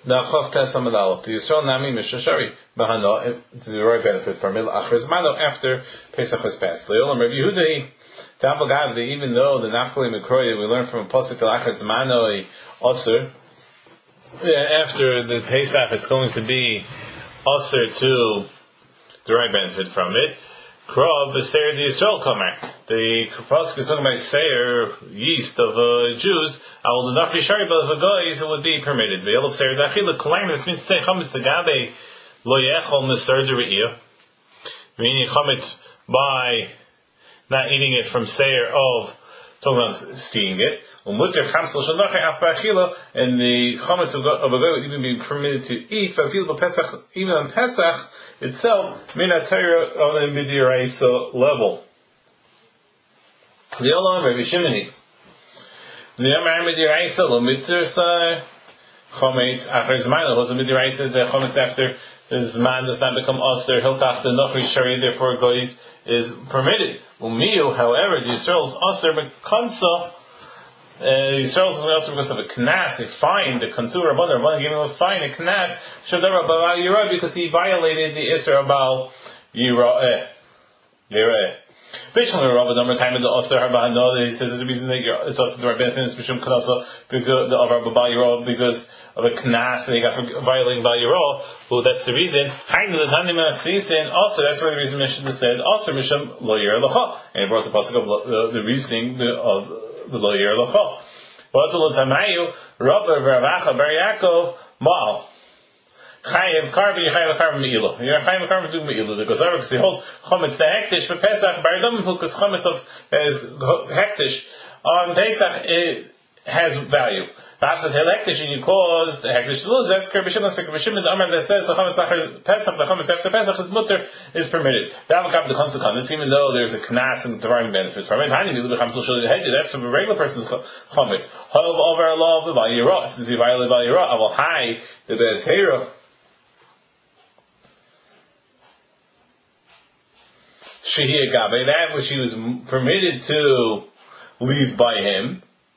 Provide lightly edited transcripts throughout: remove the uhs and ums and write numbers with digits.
Nachov Tesam Adalov. The Yisrael Nami Mishashari Bahano. It's the right benefit from it. Achrizmano after Pesach has passed. Leolam Rabbi Yehuda. Tavagavdi. Even though the Nafkali Mikroy we learn from a pasuk Achrizmano Osir. After the Pesach, it's going to be Osir to derive benefit from it. Krov B'Seir the Yisrael Kamer. The pasuk is talking about Seir yeast of Jews. Al the Nachri Shari, but of Goyis it would be permitted. The Elov Seir Dachila Kalayim. This means say Chametz Tagabe Lo Yechol Miser Deriyah. Meaning Chametz by not eating it from Seir of talking about seeing it. And the chametz of a goy would even be permitted to eat. Even on Pesach itself, mina Torah on a midiraisa level. The Olam Rabbi Shimoni. The Amar midiraisa lo mitzvah chametz after zman was a midiraisa. The chametz after the zman does not become aser. Hilchach the nochri shari therefore goys is permitted. Umiyu, however, the Yisrael's aser mekansa. Yisrael's also because of a knas, a fine, the Kantur Rabban gave him a fine, a knas, Shadar Bal Yirah, because he violated the Isra Bal Yirah. Basically, Rabban number time in the Osir Harbahano, he says the reason that it's also the Rabban is Mishum Kanasa because of Bal Yirah, because of a knas that he got for violating Bal Yirah. Well, that's the reason. Also, that's why the reason Mishnah said also Mishum Lo Yirah Lacha, and he brought the pasuk of the reasoning of the lawyer locha. What's the l'tamayu? Rabbi Ravacha Bar Yaakov Maal. Chayev Karbi Chayev Karbi Meila. You're Chayev Karbi do Meila. The Gozar because he holds chametz the hektish for Pesach. Bar Dam who because chametz of is hektish on Pesach it has value. Perhaps it's hektish and you cause the hektish to lose. That's Karbi Shimon. Karbi Shimon. The Amar that says the chametz after Pesach, the chametz after Pesach is mutter is permitted. The avakab the consequence, even though there's a knas and deriving benefit from it. That's a regular person's chametz. Hov over Allah of Yirah, since he violated Yirah. I will hide the Be'atera. Shehi Agabe, that which he was permitted to leave by him.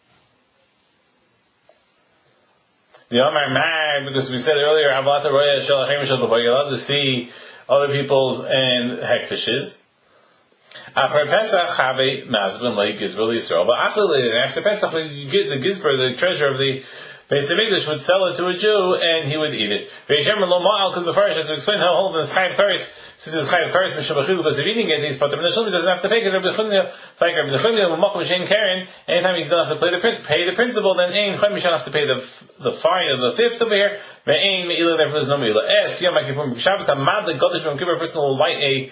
The Amar Mar, because we said earlier, you're allowed to see other people's and hektishes. After Pesach, Chabe Mazbin like Gizber Yisrael. But after Pesach, you get the Gizber, the treasure of the Beis Hamikdash, would sell it to a Jew and he would eat it. Ve'yishem lo ma'al could befarish, as we explained how hold in this Chayiv Karis, since it was Chayiv Karis v'shabachilu, because if eating it, these patam he doesn't have to pay it. Rabbi Chunya, like Rabbi Chunya, l'makom v'shein karen, anytime he doesn't have to pay the principal, then ein chayim shall have to pay the fine of the fifth over here. Ve'ein me'ilah, therefore there's no me'ilah. Es yom ha'kippur b'Shabbos hamad l'godesh from Kippur, a person will light a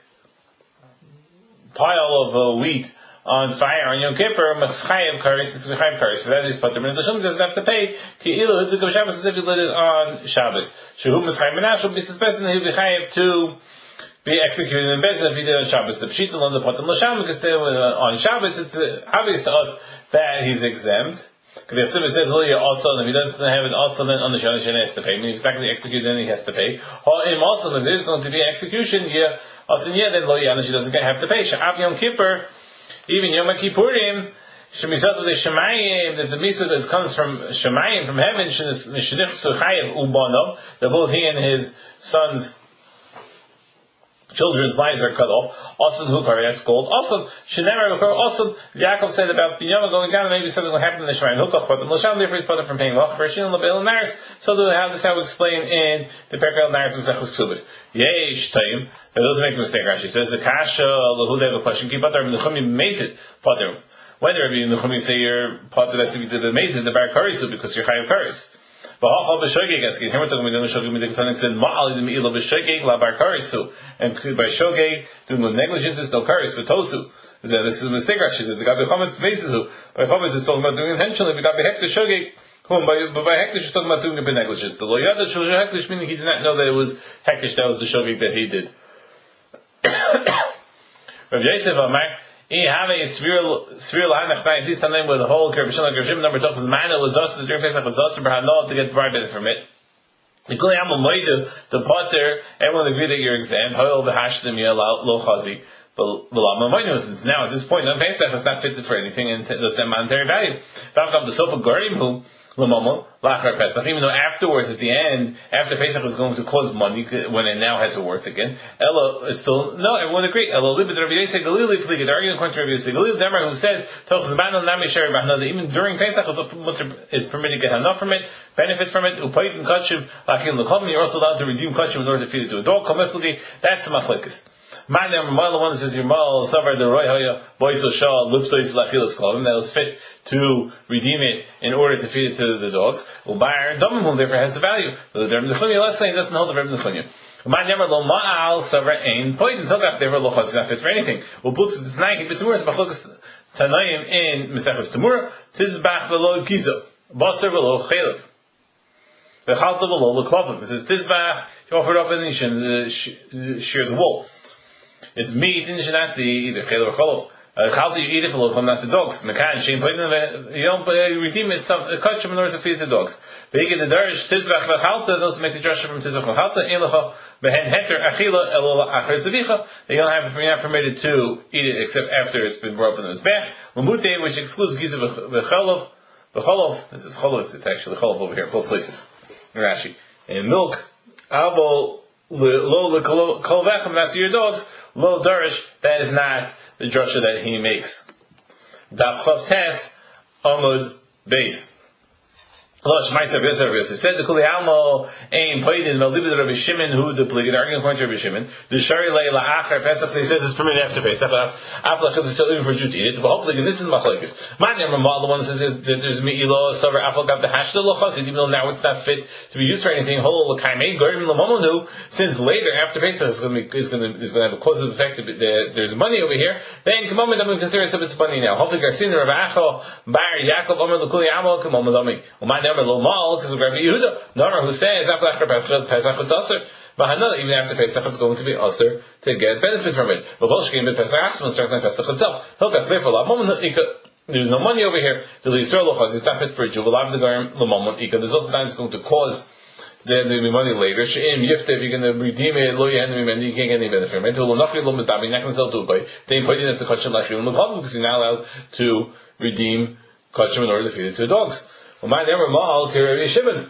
pile of wheat on fire on Yom Kippur, Chayiv Karis, it's Chayiv Karis. For that is patam, and the Shum doesn't have to pay. Ki ilu hidlik of Shabbos as if he lit it on Shabbos. Shehu Mischayim Menashul b'sis Besin, he'll be Chayiv to be executed in Besin if he did on Shabbos. The Pshita on the patam l'sham, because on Shabbos it's obvious to us that he's exempt. Because the Chsiva says also, and if he doesn't have it also, then on the Shana he has to pay. I mean, if he's not going to execute, then he has to pay. Also, if there's going to be execution, then Lo Yana, she doesn't have to pay. Sha'av Yom Kippur, even Yom Kippurim, Shemisat of the Shemayim, that the Misa that comes from Shemayim, from heaven, Shenich Suchayev Ubanov, that both he and his sons' children's lives are cut off. Also, Hukar, that's gold. Also, Shenemar Hukar, also, Yaakov said about Binyama going down, maybe something will happen in the Shemayim. Hukach, but the Moshe, therefore, he's put from paying Lach, Vershin, Label, and Naris. So, this how we explain in the Perkel Naris of Sechus Ksubis. Yesh, Taim. That doesn't make a mistake, Rashi says, the Kasha, Lahu, they have a question. Keep Pater, Nechumi, Mesit, Pater. Whether Rabbi Nechumi say you're Pater, that's if you did the Mesit, the Bar Karis, because you're Chayav Karis. But Hachal B'Shogeg, asking, here we're talking about the Shogeg, Midikatanik said, Ma'ali, the Me'ila B'Shogeg, La Bar Karisu. And by Shogeg, doing with negligence, is no Karis, but Tosu. This is a mistake, Rashi says, the Gabi Chametz Mesit, by Chametz is talking about doing intentionally, but Gabi Hektish Shogeg, but by Hektish is talking about doing it by negligence. The Lo Yada Shogeg Hektish, meaning he did not know that it was Hektish, that was the Shogeg that he did. Rabbi Yosef Amar, have a sphere at least something with the whole Kerbishim number talk because mana was us during Pesach was us to get benefit from it. The Potter, everyone agreed that you're exempt. However, the Hashdim lo chazi. But the Lama Moinu, since now at this point on Pesach it's not fitted for anything and doesn't have monetary value. The Sofa Gorim who L'mamon, lachar Pesach, even though afterwards, at the end, after Pesach is going to cause money, when it now has a worth again, Ella is still, no, everyone agree, Ella libid Rabbi Yosef Galili, please, arguing according to Rabbi Yosef Galili, Demar, who says, that even during Pesach is permitted to get enough from it, benefit from it, upayit and kachim, lakin l'kom, you're also allowed to redeem kachim in order to feed it to a dog, komiflagi, that's the machlekes. My name, the one that says your mal savar the roy haya boiso shal luftois lachilas klavim, that was fit to redeem it in order to feed it to the dogs. Ubayar damim therefore has a value. But the Rebbe Nechunya, let's say, doesn't hold the Rebbe Nechunya. My name, lo ma'al savar ein poidin togap therefore lo chutz not fit for anything. Ublux is nine keep it to words bachlukas tanayim in mesechus tamura tizbach velo giza basar velo chaylev v'chalta velo leklavim. It says tizbach you offer it up and you should shear the wool. It's meat, and you should not either chaylev or cholov. Chalta you eat it for not to dogs. Mekan shein poidin you don't redeem it some kachim in order to feed it to dogs. But you get the darish tizbach v'chalta, those make the drasha from tizbach v'chalta elacha behen heter achila elo achar zevicha. You're not permitted to eat it except after it's been brought up in the mizbech. Lamute, which excludes giza v'cholov. V'cholov, this is cholov. It's actually cholov over here, both places. Rashi and milk. Avo lo kolovechem. That's your dogs. Lo darish. That is not the drasha that he makes. Daf chav tes amud beis. Said the Kuli Almo aim poidin malibid Rabbi Shimon who the pligid arguing according to Rabbi Shimon. The Shari Leila Achar Pesach he says it's permitted after Pesach. After is still even for Jew to eat it. But hopefully this is machlekes. My name Ramal the one that says that there's meilo savar afal got the hashda lochas even though now it's not fit to be used for anything. Holo lekaimei gorim lamamonu since later after Pesach is going to have a causative effect that there's money over here. Then come on, I'm going to consider it it's money now. Hopefully Garcin Rabbi Acho Bar Yaakov Amar the Kuli Almo come on with me. My name Lomal, because of Rabbi Yehuda, Namar who says after Pesach was usher, but even after Pesach it's going to be usher to get benefit from it. But Bolshkin be Pesach Atzman starting Pesach itself. There's no money over here. The Yisrael Lochaz is not fit for a Jew. There's also times it's going to cause there will be money later. She'im Yifte, if you're going to redeem it, lo yehenim you can't get any benefit from it. Until lo nachri lo mizdabi, you're not going to sell to it by. Then putting this to kachim like you, because you're not allowed to redeem kachim in order to feed it to the dogs. My never mahal Rabbi Shimon.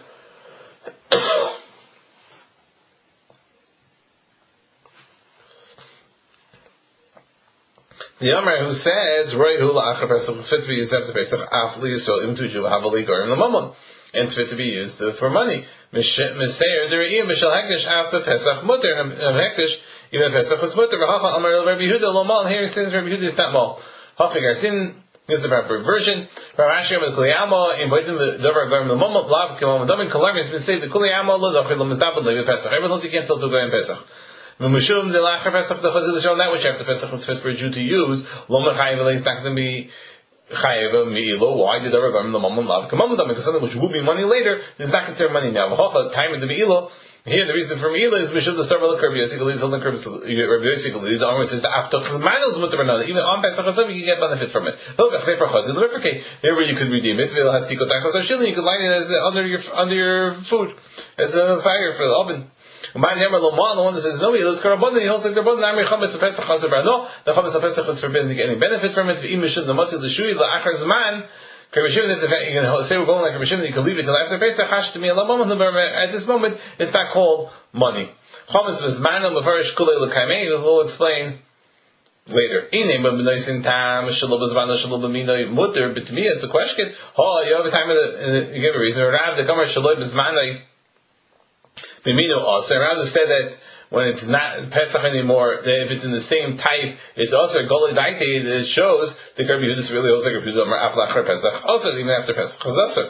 The Amar who says Roihu la'achar Pesach it's fit to be used after Pesach afli Yisrael im tuju havali garim l'mamon and it's fit to be used for money. Miseir deriyim mishal hektish after Pesach mutter and hektish even Pesach was mutter. V'hacha Amar Rabbi Yehuda lo mal. Here he says Rabbi Yehuda is not mal. Hachi garsin. This is the proper version. Rashi with Kuliyama inviting the Dover Garim the Moment Lav Kimam Damin Kalam has been said the Kuliyama lo Docher lo Mizdabed Levi Pesach. Everyone knows you can't sell to go in Pesach. V'mishum the Lachar Pesach the Chazil Shal that which after Pesach was fit for a Jew to use. Lo Mechayev Elei is not going to be Chayev Meilo. Why did Dover Garim the Moment Lav Kimam Damin? Because something which would be money later is not considered money now. V'hocha time in the Meilo. Here, the reason for Meila is Mishul the Sarva Rabbi Yossi Galil, Rabbi Yossi Galil, the Amar says the after Chazmanos mutter another. Even on Pesach Hasav, you can get benefit from it. Look, for Chazil, the Rifrike, there where you could redeem it, Vil Hasiko Tachas Shilin, you could line it as under your food, as a fire for the oven. My name the one that says no, let's go abundant. He holds like the abundant. Amri Chametz Pesach Hasav no, the Chametz Pesach is forbidden to get any benefit from it. V'im Mishul the Matzil the Shui the Achar Zman. Rabbi Shimon, if you're going to say we're going like Rabbi Shimon, you can leave it till after Pesach. At this moment, it's not called money. Chametz v'zmano mefarish kulei l'kaimei. This will explain later. Inei b'benoisin tam shalom b'zmano shalom b'minoi mutter. But to me, it's a question. You have a time you give a reason. Rav the Gomer shalom b'zmanoi b'mino also. Rav said that when it's not Pesach anymore, if it's in the same type, it's also Golei Daite. It shows the Rabbi Yehuda really also Rabbi Yehuda Amar Af Lachar Pesach. Also, even after Pesach Chazasser.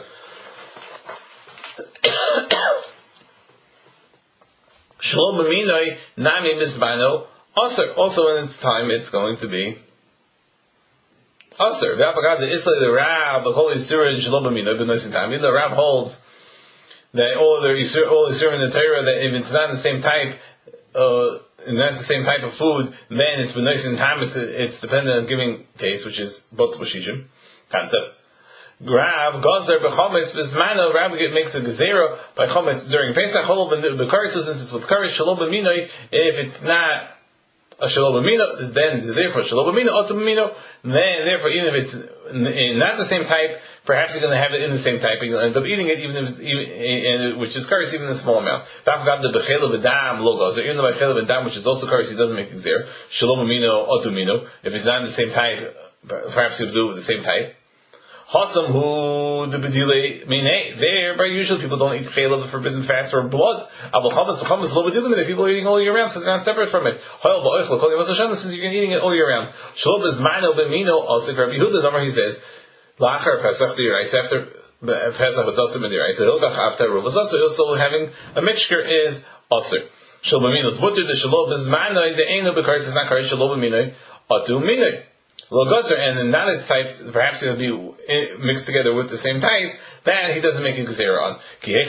Shalom B'minoi Nami Mizbano. Also in its time, it's going to be Aser. V'apagad the Isla the Rab the Holy Surah and Shalom B'minoi B'noisin Time. The Rab holds that all the Surah in the Torah that if it's not the same type. Not the same type of food, then it's been nice in time. It's dependent on giving taste, which is both Bashishim concept. Grab Gazer b'chometz b'zmano. Rab makes a gezerah by chometz during Pesach. Holov and the karis since it's with karis shalom b'minoi. If it's not a shalom amino, then therefore shalom amino, otum amino, then therefore even if it's not the same type, perhaps you're going to have it in the same type, and you'll end up eating it even if it's which is kares even in a small amount. Even though by chelav which is also kares, he doesn't make exer. Shalom amino, otum amino. If it's not in the same type, perhaps he'll do it with the same type. Hasam who the bedile mine. There, by usual people don't eat chelav, the forbidden fats or blood. Abel chametz lo bedile. People are eating all year round, so they're not separate from it. Hoyel va'oichel kol yavas Hashem, since you're eating it all year round. Shalom is mano b'mino. Also, Rabbi Yehuda, number he says, lachar Pesach dirais after Pesach was also dirais. Hilgach after Ruv was also having a mixture is also. Shalom b'mino is mutter. The shalom is mano. The eino b'karis is not karis. Shalom b'mino atu mino. Logozer, and in that its type, perhaps it'll be mixed together with the same type, then he doesn't make a gezerah on.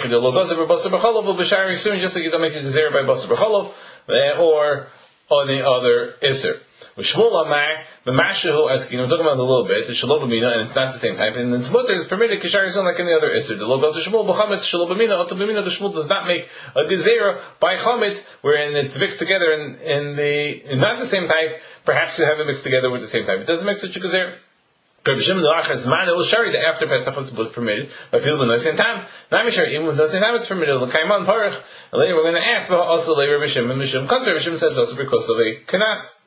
Just like you don't make a gezerah by basar b'cholov, or on the other iser. Shmuel Amar, b'mashahu askin, we're talking about it a little bit, it's shalom b'mina, and it's not the same type, and the mutter is permitted, kishar yison, like any other iser. The logozer Shmuel b'chametz, shalom b'mina, otam b'mina, the Shmuel does not make a gezerah by chametz, wherein it's mixed together in not the same type, perhaps you have it mixed together with the same type. It doesn't make such a gezerah. Rabbi Shimon the Achar is man shari that after Pesach was permitted by people with noisy time. Nami shari even with noisy time is permitted. L'kaiman parach. And later we're going to ask about also later Rabbi Shimon. Rabbi Shimon says also because of a kanas.